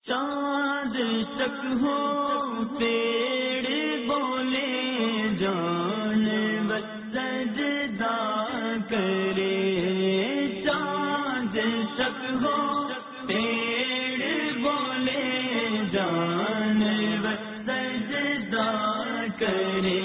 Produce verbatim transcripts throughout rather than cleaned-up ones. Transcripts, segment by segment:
چاند تک ہو پیڑ بولے جانور سجدہ کرے، چاند تک ہو پیڑ بولے جانور سجدہ کرے،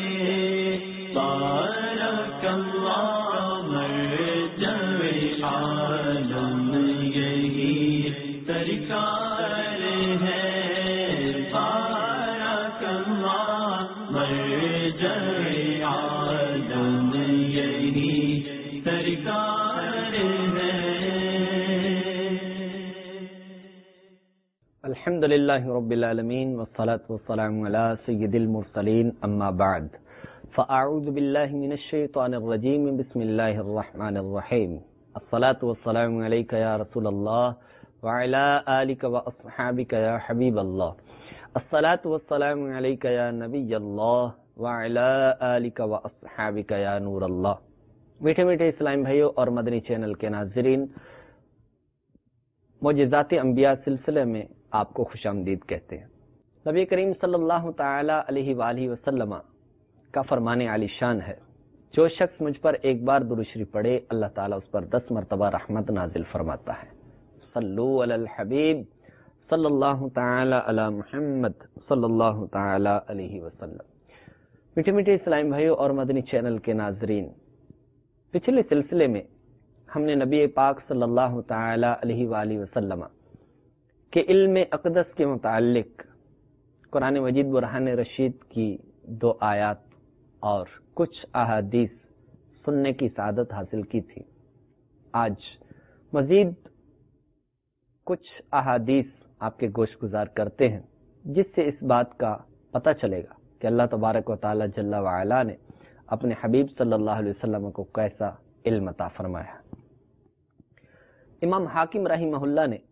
بارک اللہ مرجع عالم یہی سرکار ہے، بارک اللہ مرجع عالم یہی سرکار ہے۔ الحمد للہ رب العالمین والصلاة والسلام علی سید المرسلین، اما بعد فاعوذ باللہ من الشیطان الرجیم، بسم اللہ الرحمن الرحیم، الصلاة والسلام علیک یا رسول اللہ وعلی آلک واصحابک یا حبیب اللہ، الصلاة والسلام علیک یا نبی اللہ وعلی آلک واصحابک یا نور اللہ۔ میٹھے میٹھے اسلام بھائیوں اور مدنی چینل کے ناظرین، معجزات انبیاء سلسلے میں آپ کو خوش آمدید کہتے ہیں۔ نبی کریم صلی اللہ تعالی علیہ وآلہ وسلم کا فرمان عالی شان ہے، جو شخص مجھ پر ایک بار درود شریف پڑھے اللہ تعالیٰ اس پر دس مرتبہ رحمت نازل فرماتا ہے۔ صلو علی الحبیب صلی اللہ تعالی علی محمد صلی اللہ تعالی علیہ وسلم۔ میٹھے میٹھے اسلام بھائیوں اور مدنی چینل کے ناظرین، پچھلے سلسلے میں ہم نے نبی پاک صلی اللہ تعالی علیہ وآلہ وسلم کے علم اقدس کے متعلق قرآن مجید برہان رشید کی دو آیات اور کچھ احادیث سننے کی سعادت حاصل کی تھی۔ آج مزید کچھ احادیث آپ کے گوش گزار کرتے ہیں، جس سے اس بات کا پتہ چلے گا کہ اللہ تبارک و تعالی جل وعلا نے اپنے حبیب صلی اللہ علیہ وسلم کو کیسا علم عطا فرمایا۔ امام حاکم رحمہ اللہ نے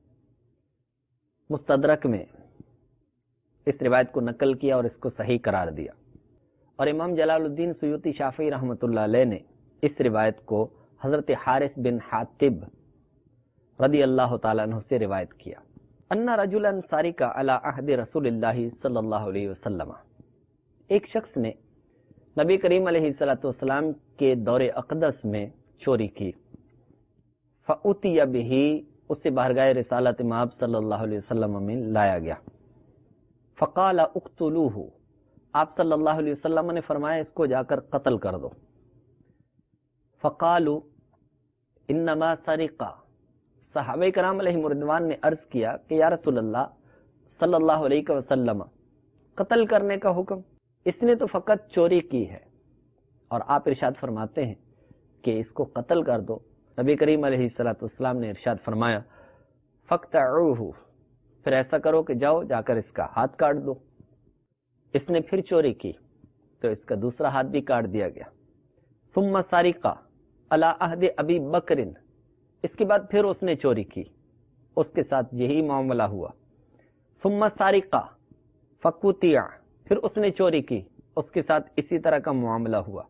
مستدرک میں اس روایت کو نقل کیا اور اس کو صحیح قرار دیا، اور امام جلال الدین سیوطی شافعی رحمۃ اللہ علیہ نے اس روایت کو حضرت حارث بن حاتب رضی اللہ تعالیٰ عنہ سے روایت کیا۔ ان رجلا سارق علی عہد رسول اللہ صلی اللہ علیہ وسلم، ایک شخص نے نبی کریم علیہ الصلوۃ والسلام کے دور اقدس میں چوری کی، فأتی بہ، اسے بارگاہ رسالت مآب صلی اللہ علیہ وسلم میں لایا گیا، فقال اقتلوہ، آپ صلی اللہ علیہ وسلم نے فرمایا اس کو جا کر قتل کر دو، فقالوا انما سرق، صحابہ کرام علیہ رضوان نے عرض کیا کہ یا رسول اللہ صلی اللہ علیہ وسلم، قتل کرنے کا حکم، اس نے تو فقط چوری کی ہے، اور آپ ارشاد فرماتے ہیں کہ اس کو قتل کر دو۔ نبی کریم علیہ الصلوۃ والسلام نے ارشاد فرمایا فقطعوہ، پھر ایسا کرو کہ جاؤ جا کر اس کا ہاتھ کاٹ دو۔ اس نے پھر چوری کی تو اس کا دوسرا ہاتھ بھی کاٹ دیا گیا۔ ثم سرق علی عہد ابی بکر، اس کے بعد پھر اس نے چوری کی، اس کے ساتھ یہی معاملہ ہوا۔ ثم سرق فقطع، پھر اس نے چوری کی، اس کے ساتھ اسی طرح کا معاملہ ہوا۔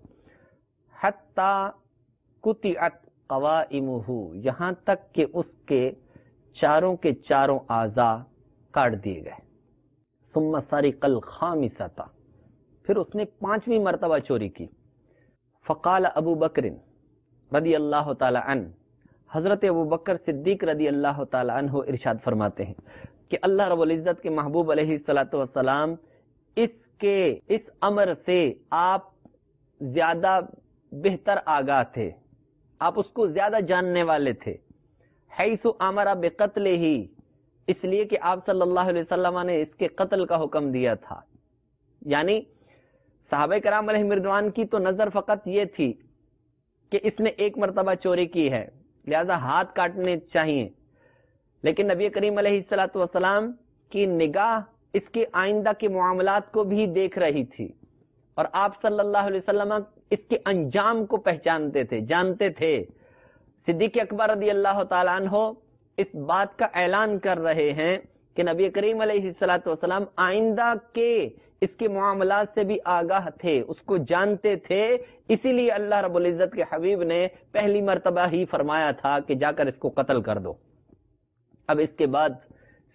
حتی قطعت قوائمہ، یہاں تک کہ اس کے چاروں کے چاروں اعضاء کاٹ دیے گئے۔ ثم سرق الخامسۃ، پھر اس نے پانچویں مرتبہ چوری کی۔ فقال ابو بکر رضی اللہ تعالی عنہ، حضرت ابو بکر صدیق رضی اللہ تعالی عنہ ارشاد فرماتے ہیں کہ اللہ رب العزت کے محبوب علیہ الصلوۃ والسلام اس کے اس امر سے آپ زیادہ بہتر آگاہ تھے، آپ اس کو زیادہ جاننے والے تھے۔ حیث امر بقتلہ، اس لیے کہ آپ صلی اللہ علیہ وسلم نے اس کے قتل کا حکم دیا تھا۔ یعنی صحابہ کرام علیہ رضوان کی تو نظر فقط یہ تھی کہ اس نے ایک مرتبہ چوری کی ہے، لہذا ہاتھ کاٹنے چاہیے، لیکن نبی کریم علیہ الصلوۃ والسلام کی نگاہ اس کے آئندہ کے معاملات کو بھی دیکھ رہی تھی، اور آپ صلی اللہ علیہ وسلم اس کے انجام کو پہچانتے تھے، جانتے تھے۔ صدیق اکبر رضی اللہ تعالیٰ عنہ اس بات کا اعلان کر رہے ہیں کہ نبی کریم علیہ الصلوۃ والسلام آئندہ کے اس کے معاملات سے بھی آگاہ تھے، اس کو جانتے تھے، اسی لیے اللہ رب العزت کے حبیب نے پہلی مرتبہ ہی فرمایا تھا کہ جا کر اس کو قتل کر دو۔ اب اس کے بعد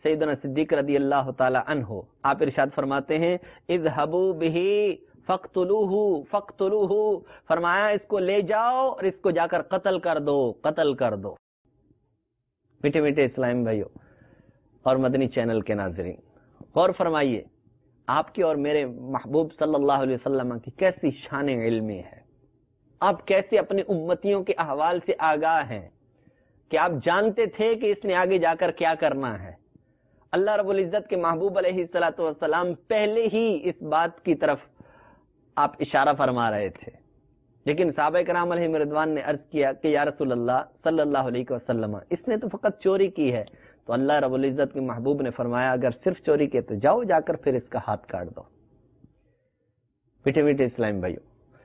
سیدنا صدیق رضی اللہ تعالی عنہ آپ ارشاد فرماتے ہیں اذهبوا به فقتلوه فقتلوه، فرمایا اس کو لے جاؤ اور اس کو جا کر قتل کر دو قتل کر دو۔ میٹھے میٹھے اسلام بھائیو اور مدنی چینل کے ناظرین، غور فرمائیے آپ کے اور میرے محبوب صلی اللہ علیہ وسلم کی کیسی شان علمی ہے، آپ کیسے اپنی امتیوں کے احوال سے آگاہ ہیں کہ آپ جانتے تھے کہ اس نے آگے جا کر کیا کرنا ہے۔ اللہ رب العزت کے محبوب علیہ الصلوۃ والسلام پہلے ہی اس بات کی طرف آپ اشارہ فرما رہے تھے، لیکن صحابہ کرام علیہم رضوان نے عرض کیا کہ یا رسول اللہ صلی اللہ علیہ وسلم اس نے تو فقط چوری کی ہے، تو اللہ رب العزت کے محبوب نے فرمایا اگر صرف چوری کی تو جاؤ جا کر پھر اس کا ہاتھ کاٹ دو۔ میٹھے میٹھے اسلام بھائیو،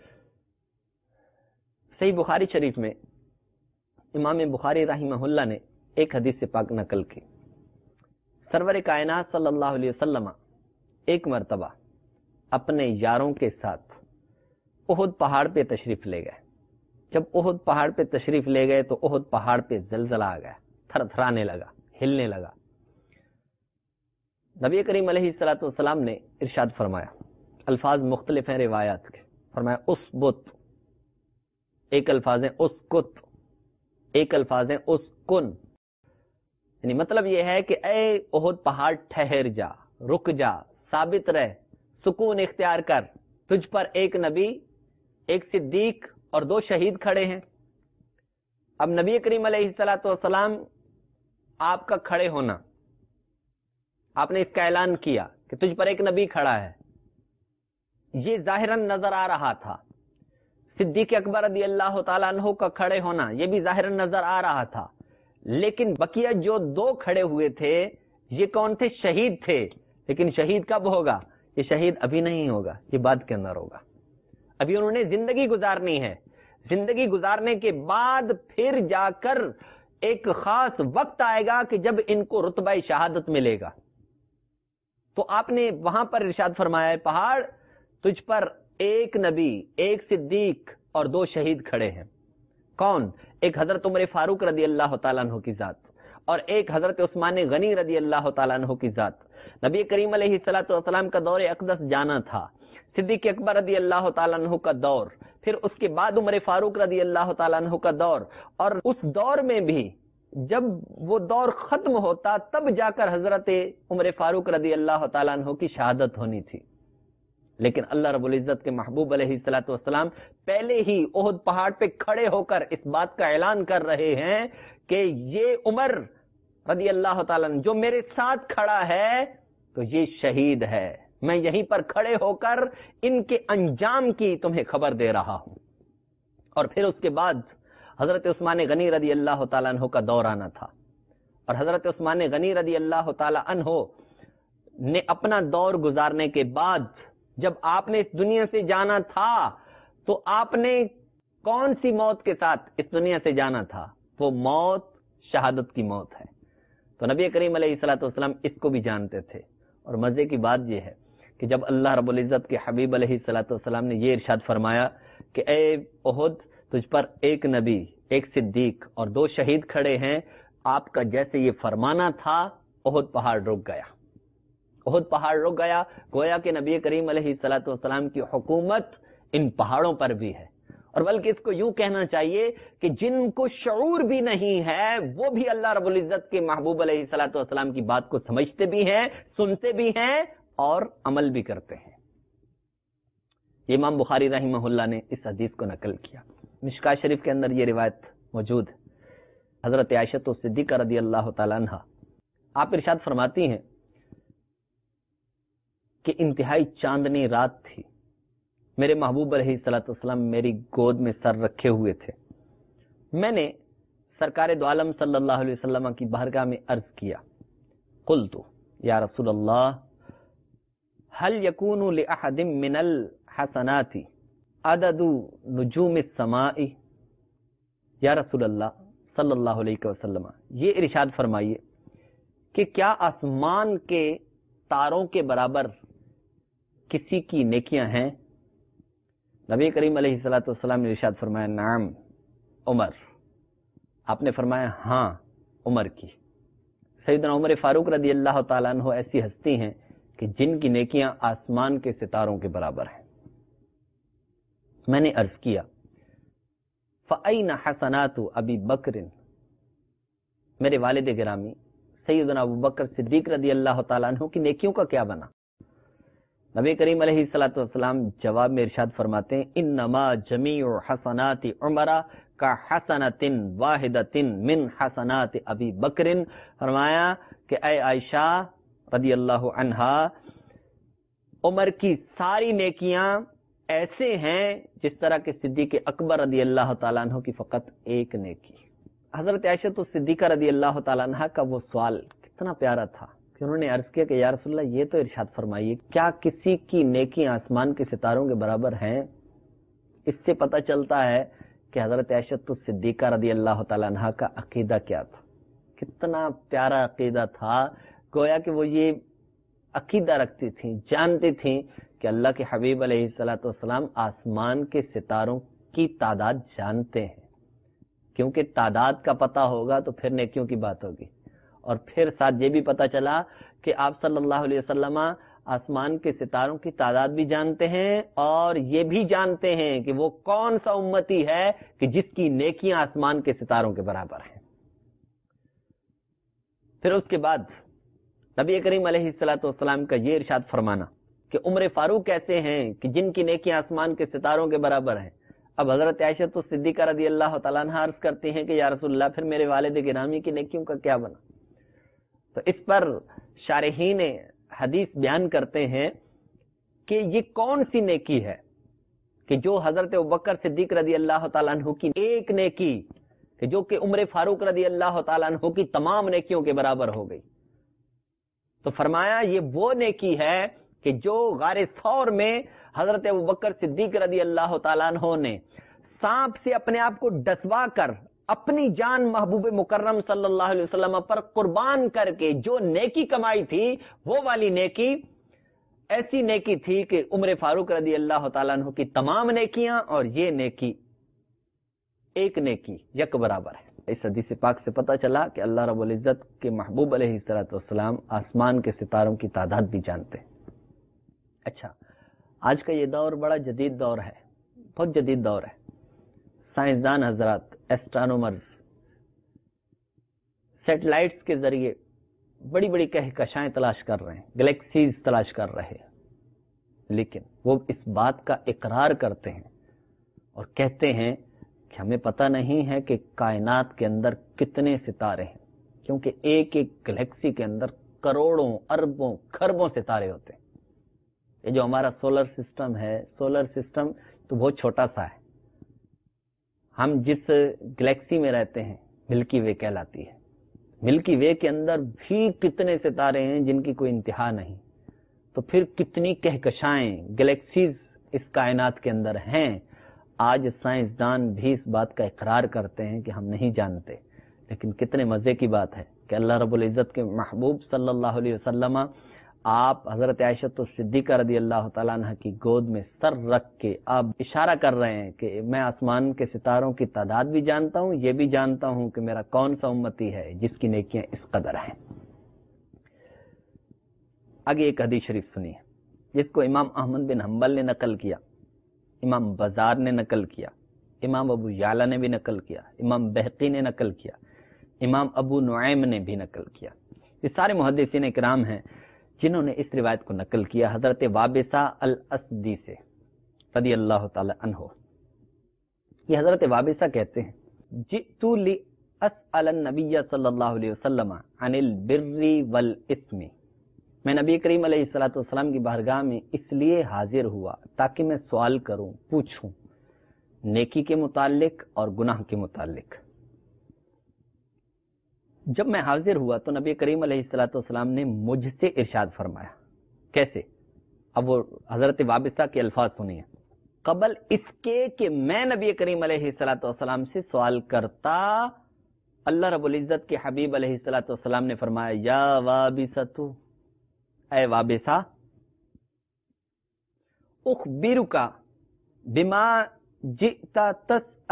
صحیح بخاری شریف میں امام بخاری رحمہ اللہ نے ایک حدیث سے پاک نقل کی، سرور کائنات صلی اللہ علیہ وسلم ایک مرتبہ اپنے یاروں کے ساتھ احد پہاڑ پہ تشریف لے گئے۔ جب احد پہاڑ پہ تشریف لے گئے تو احد پہاڑ پہ زلزلہ آ گیا، تھر تھرانے لگا، ہلنے لگا۔ نبی کریم علیہ الصلوۃ والسلام نے ارشاد فرمایا، الفاظ مختلف ہیں روایات کے، فرمایا اس بت، ایک الفاظ ہیں اس کت، ایک الفاظ ہیں اس کن، یعنی مطلب یہ ہے کہ اے احد پہاڑ ٹھہر جا، رک جا، ثابت رہ، سکون اختیار کر، تجھ پر ایک نبی، ایک صدیق اور دو شہید کھڑے ہیں۔ اب نبی کریم علیہ الصلوۃ والسلام آپ کا کھڑے ہونا، آپ نے اس کا اعلان کیا کہ تجھ پر ایک نبی کھڑا ہے، یہ ظاہراً نظر آ رہا تھا۔ صدیق اکبر رضی اللہ تعالیٰ عنہ کا کھڑے ہونا یہ بھی ظاہراً نظر آ رہا تھا، لیکن بقیہ جو دو کھڑے ہوئے تھے یہ کون تھے؟ شہید تھے۔ لیکن شہید کب ہوگا؟ یہ شہید ابھی نہیں ہوگا، یہ بعد کے اندر ہوگا۔ ابھی انہوں نے زندگی گزارنی ہے، زندگی گزارنے کے بعد پھر جا کر ایک خاص وقت آئے گا کہ جب ان کو رتبہ شہادت ملے گا۔ تو آپ نے وہاں پر ارشاد فرمایا ہے پہاڑ تجھ پر ایک نبی، ایک صدیق اور دو شہید کھڑے ہیں۔ کون؟ ایک حضرت عمر فاروق رضی اللہ تعالیٰ عنہ کی ذات اور ایک حضرت عثمان غنی رضی اللہ تعالیٰ عنہ کی ذات۔ نبی کریم علیہ الصلوۃ والسلام کا دور اقدس جانا تھا، صدیق اکبر رضی اللہ تعالیٰ عنہ کا دور، پھر اس کے بعد عمر فاروق رضی اللہ تعالیٰ عنہ کا دور، اور اس دور میں بھی جب وہ دور ختم ہوتا تب جا کر حضرت عمر فاروق رضی اللہ تعالیٰ عنہ کی شہادت ہونی تھی۔ لیکن اللہ رب العزت کے محبوب علیہ الصلوۃ والسلام پہلے ہی احد پہاڑ پہ کھڑے ہو کر اس بات کا اعلان کر رہے ہیں کہ یہ عمر رضی اللہ تعالیٰ عنہ جو میرے ساتھ کھڑا ہے تو یہ شہید ہے، میں یہیں پر کھڑے ہو کر ان کے انجام کی تمہیں خبر دے رہا ہوں۔ اور پھر اس کے بعد حضرت عثمان غنی رضی اللہ تعالیٰ عنہ کا دور آنا تھا، اور حضرت عثمان غنی رضی اللہ تعالیٰ عنہ نے اپنا دور گزارنے کے بعد جب آپ نے اس دنیا سے جانا تھا تو آپ نے کون سی موت کے ساتھ اس دنیا سے جانا تھا؟ وہ موت شہادت کی موت ہے۔ تو نبی کریم علیہ الصلوۃ والسلام اس کو بھی جانتے تھے، اور مزے کی بات یہ ہے کہ جب اللہ رب العزت کے حبیب علیہ الصلوۃ والسلام نے یہ ارشاد فرمایا کہ اے احد تجھ پر ایک نبی، ایک صدیق اور دو شہید کھڑے ہیں، آپ کا جیسے یہ فرمانا تھا احد پہاڑ رک گیا، احد پہاڑ رک گیا، گویا کہ نبی کریم علیہ الصلوۃ والسلام کی حکومت ان پہاڑوں پر بھی ہے۔ اور بلکہ اس کو یوں کہنا چاہیے کہ جن کو شعور بھی نہیں ہے وہ بھی اللہ رب العزت کے محبوب علیہ الصلوۃ والسلام کی بات کو سمجھتے بھی ہیں، سنتے بھی ہیں اور عمل بھی کرتے ہیں۔ یہ امام بخاری رحمہ اللہ نے اس حدیث کو نقل کیا۔ مشکاہ شریف کے اندر یہ روایت موجود ہے، حضرت عائشہ صدیقہ رضی اللہ تعالیٰ عنہ آپ ارشاد فرماتی ہیں کہ انتہائی چاندنی رات تھی، میرے محبوب علیہ الصلوۃ والسلام میری گود میں سر رکھے ہوئے تھے، میں نے سرکار دو عالم صلی اللہ علیہ وسلم کی بارگاہ میں عرض کیا، قلت یا رسول اللہ هل يكون لأحد من الحسنات عدد نجوم السماء؟ یا رسول اللہ صلی اللہ علیہ وسلم یہ ارشاد فرمائیے کہ کیا آسمان کے تاروں کے برابر کسی کی نیکیاں ہیں؟ نبی کریم علیہ الصلوۃ والسلام نے ارشاد فرمایا نعم عمر، آپ نے فرمایا ہاں عمر کی۔ سیدنا عمر فاروق رضی اللہ تعالیٰ عنہ ایسی ہستی ہیں کہ جن کی نیکیاں آسمان کے ستاروں کے برابر ہیں. میں نے عرض کیا فَأَيْنَ حَسَنَاتُ أَبِي بَكْرٍ، میرے والد گرامی سیدنا ابو بکر صدیق رضی اللہ تعالیٰ عنہ کی نیکیوں کا کیا بنا؟ نبی کریم علیہ الصلوۃ والسلام جواب میں ارشاد فرماتے ہیں انما جمیع حسنات عمر کا حسنۃ واحدۃ من حسنات ابی بکر. فرمایا کہ اے عائشہ رضی اللہ عنہا، عمر کی ساری نیکیاں ایسے ہیں جس طرح کہ صدیق اکبر رضی اللہ تعالیٰ عنہ کی فقط ایک نیکی. حضرت عائشہ تو صدیقہ رضی اللہ تعالیٰ عنہ کا وہ سوال کتنا پیارا تھا کہ انہوں نے عرض کیا کہ یا رسول اللہ یہ تو ارشاد فرمائیے کیا کسی کی نیکی آسمان کے ستاروں کے برابر ہیں؟ اس سے پتہ چلتا ہے کہ حضرت عائشہ تو صدیقہ رضی اللہ تعالیٰ عنہ کا عقیدہ کیا تھا، کتنا پیارا عقیدہ تھا. گویا کہ وہ یہ عقیدہ رکھتی تھیں، جانتی تھیں کہ اللہ کے حبیب علیہ الصلوۃ والسلام آسمان کے ستاروں کی تعداد جانتے ہیں. کیونکہ تعداد کا پتہ ہوگا تو پھر نیکیوں کی بات ہوگی. اور پھر ساتھ یہ بھی پتہ چلا کہ آپ صلی اللہ علیہ وسلم آسمان کے ستاروں کی تعداد بھی جانتے ہیں اور یہ بھی جانتے ہیں کہ وہ کون سا امتی ہے کہ جس کی نیکیاں آسمان کے ستاروں کے برابر ہیں. پھر اس کے بعد نبی کریم علیہ الصلوۃ والسلام کا یہ ارشاد فرمانا کہ عمر فاروق ایسے ہیں کہ جن کی نیکیاں آسمان کے ستاروں کے برابر ہیں. اب حضرت عائشہ تو صدیقہ رضی اللہ تعالیٰ عنہ عرض کرتی ہیں کہ یا رسول اللہ پھر میرے والد گرامی کی نیکیوں کا کیا بنا؟ تو اس پر شارحین حدیث بیان کرتے ہیں کہ یہ کون سی نیکی ہے کہ جو حضرت ابوبکر صدیق رضی اللہ تعالیٰ عنہ کی ایک نیکی کہ جو کہ عمر فاروق رضی اللہ تعالیٰ عنہ کی تمام نیکیوں کے برابر ہو گئی. تو فرمایا یہ وہ نیکی ہے کہ جو غار ثور میں حضرت ابوبکر صدیق رضی اللہ تعالیٰ عنہ نے سانپ سے اپنے آپ کو ڈسوا کر اپنی جان محبوب مکرم صلی اللہ علیہ وسلم پر قربان کر کے جو نیکی کمائی تھی وہ والی نیکی ایسی نیکی تھی کہ عمر فاروق رضی اللہ تعالیٰ عنہ کی تمام نیکیاں اور یہ نیکی ایک نیکی یک برابر ہے. اس حدیث پاک سے پتہ چلا کہ اللہ رب العزت کے محبوب علیہ الصلوۃ والسلام آسمان کے ستاروں کی تعداد بھی جانتے ہیں. اچھا، آج کا یہ دور بڑا جدید دور ہے، بہت جدید دور ہے. سائنسدان حضرات، ایسٹرانومرز سیٹلائٹس کے ذریعے بڑی بڑی کہکشائیں تلاش کر رہے ہیں، گلیکسیز تلاش کر رہے ہیں، لیکن وہ اس بات کا اقرار کرتے ہیں اور کہتے ہیں کہ ہمیں پتہ نہیں ہے کہ کائنات کے اندر کتنے ستارے ہیں، کیونکہ ایک ایک گلیکسی کے اندر کروڑوں اربوں کھربوں ستارے ہوتے ہیں. یہ جو ہمارا سولر سسٹم ہے، سولر سسٹم تو بہت چھوٹا سا ہے. ہم جس گلیکسی میں رہتے ہیں ملکی وے کہلاتی ہے. ملکی وے کے اندر بھی کتنے ستارے ہیں جن کی کوئی انتہا نہیں. تو پھر کتنی کہکشائیں گلیکسیز اس کائنات کے اندر ہیں. آج سائنسدان بھی اس بات کا اقرار کرتے ہیں کہ ہم نہیں جانتے. لیکن کتنے مزے کی بات ہے کہ اللہ رب العزت کے محبوب صلی اللہ علیہ وسلم آپ حضرت عائشہ صدیقہ رضی اللہ تعالیٰ عنہ کی گود میں سر رکھ کے آپ اشارہ کر رہے ہیں کہ میں آسمان کے ستاروں کی تعداد بھی جانتا ہوں، یہ بھی جانتا ہوں کہ میرا کون سا امتی ہے جس کی نیکیاں اس قدر ہیں. آگے ایک حدیث شریف سنیے جس کو امام احمد بن حنبل نے نقل کیا، امام بزار نے نقل کیا، امام ابو یعلا نے بھی نقل کیا، امام بہقی نے نقل کیا، امام ابو نعیم نے بھی نقل کیا. یہ سارے محدثین اکرام ہیں جنہوں نے اس روایت کو نقل کیا حضرت وابسہ الاسدی سے رضی اللہ تعالی عنہ. یہ حضرت وابسہ کہتے ہیں جئت لأسأل النبی صلی اللہ علیہ وسلم عن البر والاسم، میں نبی کریم علیہ الصلوۃ والسلام کی بارگاہ میں اس لیے حاضر ہوا تاکہ میں سوال کروں، پوچھوں نیکی کے متعلق اور گناہ کے متعلق. جب میں حاضر ہوا تو نبی کریم علیہ الصلوۃ والسلام نے مجھ سے ارشاد فرمایا. کیسے؟ اب وہ حضرت وابسہ کے الفاظ سنیے. قبل اس کے کہ میں نبی کریم علیہ الصلوۃ والسلام سے سوال کرتا، اللہ رب العزت کے حبیب علیہ الصلوۃ والسلام نے فرمایا یا وابسہ، اے وابسہ، اخبرک بما جئت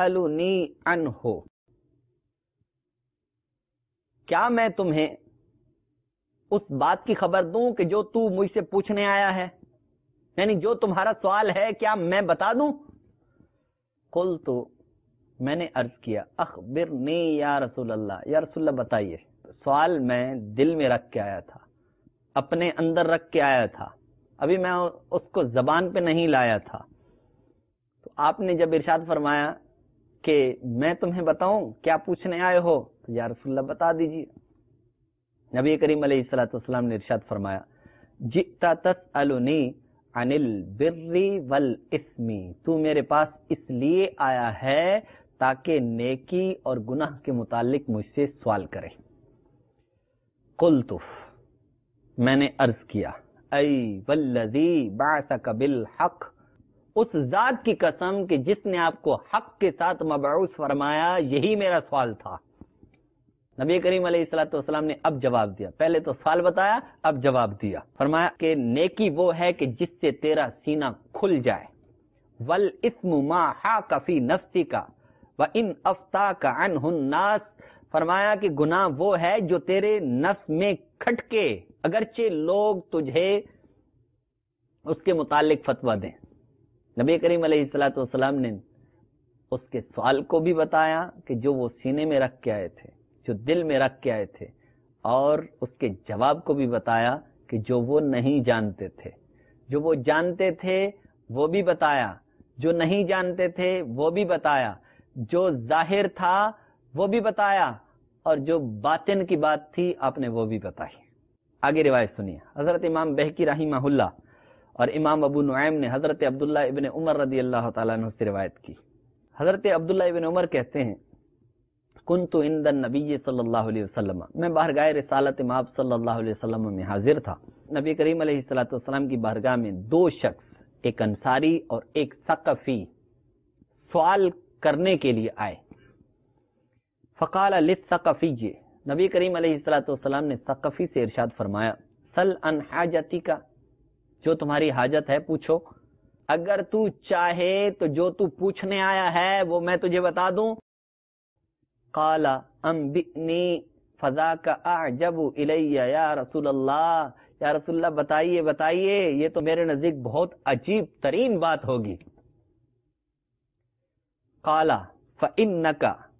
تسألنی عنہ، کیا میں تمہیں اس بات کی خبر دوں کہ جو تو مجھ سے پوچھنے آیا ہے، یعنی جو تمہارا سوال ہے کیا میں بتا دوں؟ قلت، میں نے عرض کیا، اخبرنی یا رسول اللہ، یا رسول اللہ بتائیے۔ سوال میں دل میں رکھ کے آیا تھا، اپنے اندر رکھ کے آیا تھا، ابھی میں اس کو زبان پہ نہیں لایا تھا۔ تو آپ نے جب ارشاد فرمایا کہ میں تمہیں بتاؤں کیا پوچھنے آئے ہو، تو یا رسول اللہ بتا دیجیے۔ نبی کریم علیہ الصلوۃ والسلام نے ارشاد فرمایا، جئت تسألنی عن البر والاسم، تو میرے پاس اس لیے آیا ہے تاکہ نیکی اور گناہ کے متعلق مجھ سے سوال کرے۔ قلت، میں نے عرض کیا، ای والذی بعثک بالحق، اس ذات کی قسم کہ جس نے آپ کو حق کے ساتھ مبعوث فرمایا، یہی میرا سوال تھا۔ نبی کریم علیہ الصلوۃ والسلام نے اب جواب دیا، پہلے تو سوال بتایا، اب جواب دیا۔ فرمایا کہ نیکی وہ ہے کہ جس سے تیرا سینہ کھل جائے، والاسم ما حاک فی نفسک وان افتاک عنہ الناس، فرمایا کہ گناہ وہ ہے جو تیرے نفس میں کھٹکے، اگرچہ لوگ تجھے اس کے متعلق فتویٰ دیں۔ نبی کریم علیہ الصلوۃ والسلام نے اس کے سوال کو بھی بتایا کہ جو وہ سینے میں رکھ کے آئے تھے، جو دل میں رکھ کے آئے تھے، اور اس کے جواب کو بھی بتایا کہ جو وہ نہیں جانتے تھے، جو وہ جانتے تھے وہ بھی بتایا، جو نہیں جانتے تھے وہ بھی بتایا، جو ظاہر تھا وہ بھی بتایا، اور جو باطن کی بات تھی آپ نے وہ بھی بتائی۔ آگے روایت سنیے۔ حضرت امام بہقی رحمہ اللہ اور امام ابو نعیم نے حضرت عبداللہ ابن عمر رضی اللہ تعالیٰ عنہ سے روایت کی۔ حضرت عبداللہ ابن عمر کہتے ہیں، کنت عند النبی صلی اللہ علیہ وسلم، میں بارگاہ رسالت مآب صلی اللہ علیہ وسلم میں حاضر تھا۔ نبی کریم علیہ الصلوۃ والسلام کی بارگاہ میں دو شخص، ایک انصاری اور ایک ثقفی، سوال کرنے کے لیے آئے۔ فقال للثقفی، نبی کریم علیہ الصلوۃ والسلام نے ثقفی سے ارشاد فرمایا، سل عن حاجتک، جو تمہاری حاجت ہے پوچھو، اگر تو چاہے تو جو تو پوچھنے آیا ہے وہ میں تجھے بتا دوں۔ قال انبئنی فذاک اعجب الی یا رسول اللہ، یا رسول اللہ بتائیے بتائیے، یہ تو میرے نزدیک بہت عجیب ترین بات ہوگی۔ قال فانک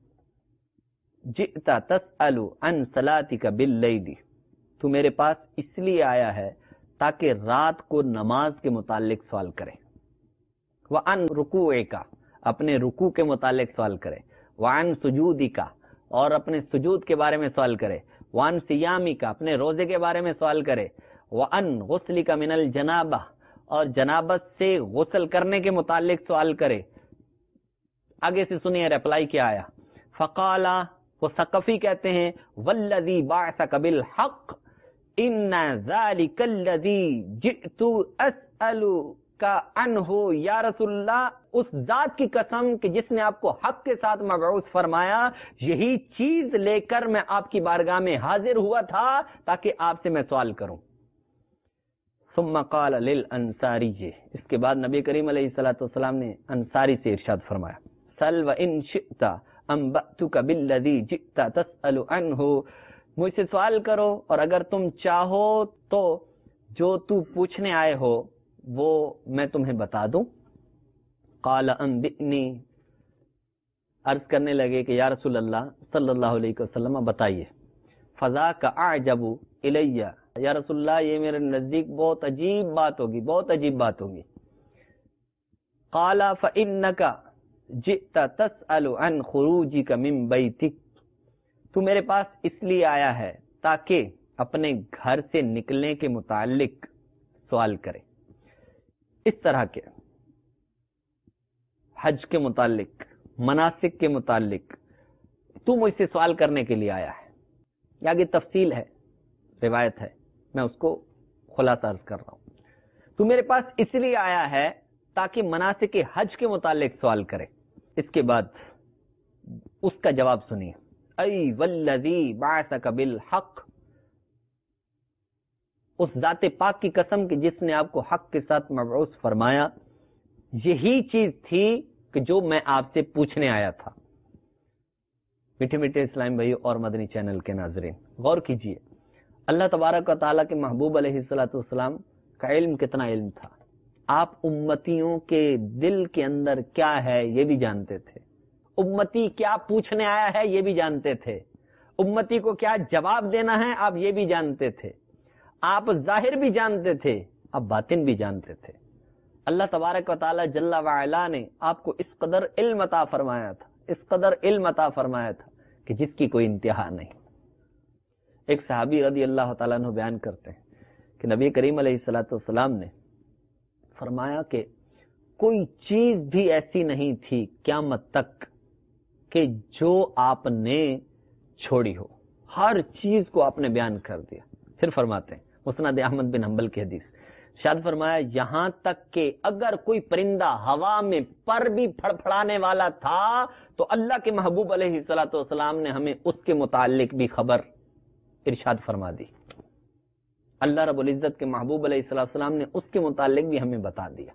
جئت تسأل عن صلاتک باللیل، تو میرے پاس اس لیے آیا ہے تاکہ رات کو نماز کے متعلق سوال کرے، وعن رکوعک، اپنے رکوع کے متعلق سوال کرے، وعن سجودک، اور اپنے سجود کے بارے میں سوال کرے، وعن صیامک، اپنے روزے کے بارے میں سوال کرے، وعن غسلک من الجنابہ، اور جنابت سے غسل کرنے کے متعلق سوال کرے۔ آگے سے سنیے ریپلائی کیا آیا۔ فقال، وہ ثقفی کہتے ہیں، والذی بعثک بالحق ان ذلک الذی جئت اسألک عنہ یا رسول اللہ، اس ذات کی قسم کہ جس نے آپ کو حق کے ساتھ مبعوث فرمایا، یہی چیز لے کر میں آپ کی بارگاہ میں حاضر ہوا تھا تاکہ آپ سے میں سوال کروں۔ ثم قال للانصاری، اس کے بعد نبی کریم علیہ الصلوۃ والسلام نے انصاری سے ارشاد فرمایا، سل وان شئت انبأتک بالذی جئت تسأل عنہ، مجھ سے سوال کرو اور اگر تم چاہو تو جو تو پوچھنے آئے ہو وہ میں تمہیں بتا دوں۔ قال انبئنی، عرض کرنے لگے کہ یا رسول اللہ صلی اللہ علیہ وسلم بتائیے۔ فذاک اعجب الی، یا رسول اللہ یہ میرے نزدیک بہت عجیب بات ہوگی، بہت عجیب بات ہوگی۔ قال فانک جئت تسأل عن خروجک من بیتک، تو میرے پاس اس لیے آیا ہے تاکہ اپنے گھر سے نکلنے کے متعلق سوال کرے۔ اس طرح کے حج کے متعلق، مناسک کے متعلق تو مجھ سے سوال کرنے کے لیے آیا ہے۔ یہ آگے تفصیل ہے، روایت ہے، میں اس کو خلاصہ عرض کر رہا ہوں۔ تو میرے پاس اس لیے آیا ہے تاکہ مناسک حج کے متعلق سوال کرے۔ اس کے بعد اس کا جواب سنیے، ای والذی بعثک بالحق، اس ذات پاک کی قسم کہ جس نے آپ کو حق کے ساتھ مبعوث فرمایا، یہی چیز تھی کہ جو میں آپ سے پوچھنے آیا تھا۔ میٹھے میٹھے اسلام بھائی اور مدنی چینل کے ناظرین، غور کیجئے، اللہ تبارک و تعالیٰ کے محبوب علیہ الصلوۃ والسلام کا علم کتنا علم تھا، آپ امتیوں کے دل کے اندر کیا ہے یہ بھی جانتے تھے، امتی کیا پوچھنے آیا ہے یہ بھی جانتے تھے، امتی کو کیا جواب دینا ہے آپ یہ بھی جانتے تھے، آپ ظاہر بھی جانتے تھے، آپ باطن بھی جانتے تھے۔ اللہ تبارک و تعالیٰ جل وعلا نے آپ کو اس قدر علم عطا فرمایا تھا، اس قدر علم عطا فرمایا تھا کہ جس کی کوئی انتہا نہیں۔ ایک صحابی رضی اللہ تعالیٰ عنہ بیان کرتے ہیں کہ نبی کریم علیہ الصلوۃ والسلام نے فرمایا کہ کوئی چیز بھی ایسی نہیں تھی قیامت تک کہ جو آپ نے چھوڑی ہو، ہر چیز کو آپ نے بیان کر دیا۔ پھر فرماتے ہیں مسند احمد بن حنبل کی حدیث، شاد فرمایا یہاں تک کہ اگر کوئی پرندہ ہوا میں پر بھی پھڑ پھڑانے والا تھا تو اللہ کے محبوب علیہ الصلوۃ والسلام نے ہمیں اس کے متعلق بھی خبر ارشاد فرما دی۔ اللہ رب العزت کے محبوب علیہ الصلوۃ والسلام نے اس کے متعلق بھی ہمیں بتا دیا۔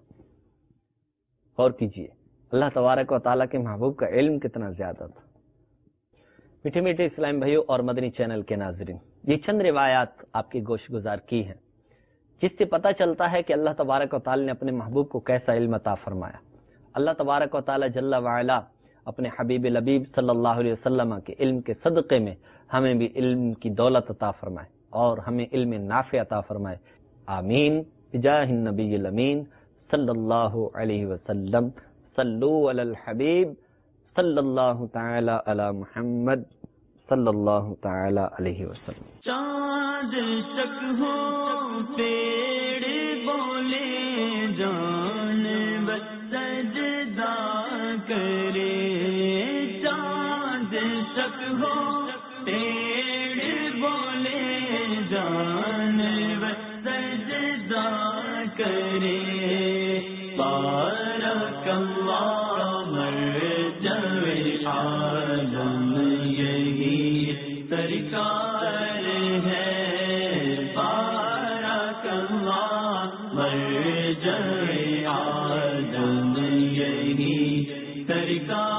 غور کیجئے اللہ تبارک و تعالیٰ کے محبوب کا علم کتنا زیادہ تھا۔ میٹھے میٹھے اسلام بھائیوں اور مدنی چینل کے ناظرین، یہ چند روایات آپ کے گوش گزار کی ہیں جس سے پتہ چلتا ہے کہ اللہ تبارک و تعالیٰ نے اپنے محبوب کو کیسا علم عطا فرمایا۔ اللہ تبارک و تعالیٰ جل وعلا اپنے حبیب لبیب صلی اللہ علیہ وسلم کے علم کے صدقے میں ہمیں بھی علم کی دولت عطا فرمائے اور ہمیں علم نافع عطا فرمائے، آمین بجاہ النبی الامین صلی اللہ علیہ وسلم۔ صلو علی الحبیب صلی اللہ تعالی علی محمد صلی اللہ تعالی علیہ وسلم۔ چاند شک ہو پیڑ بولے جان سجدہ کرے، چاند شک ہو پیڑ بولے جان سجدہ کرے، بارک اللہ مرجع عالم یہی سرکار ہے، بارک اللہ مرجع عالم یہی سرکار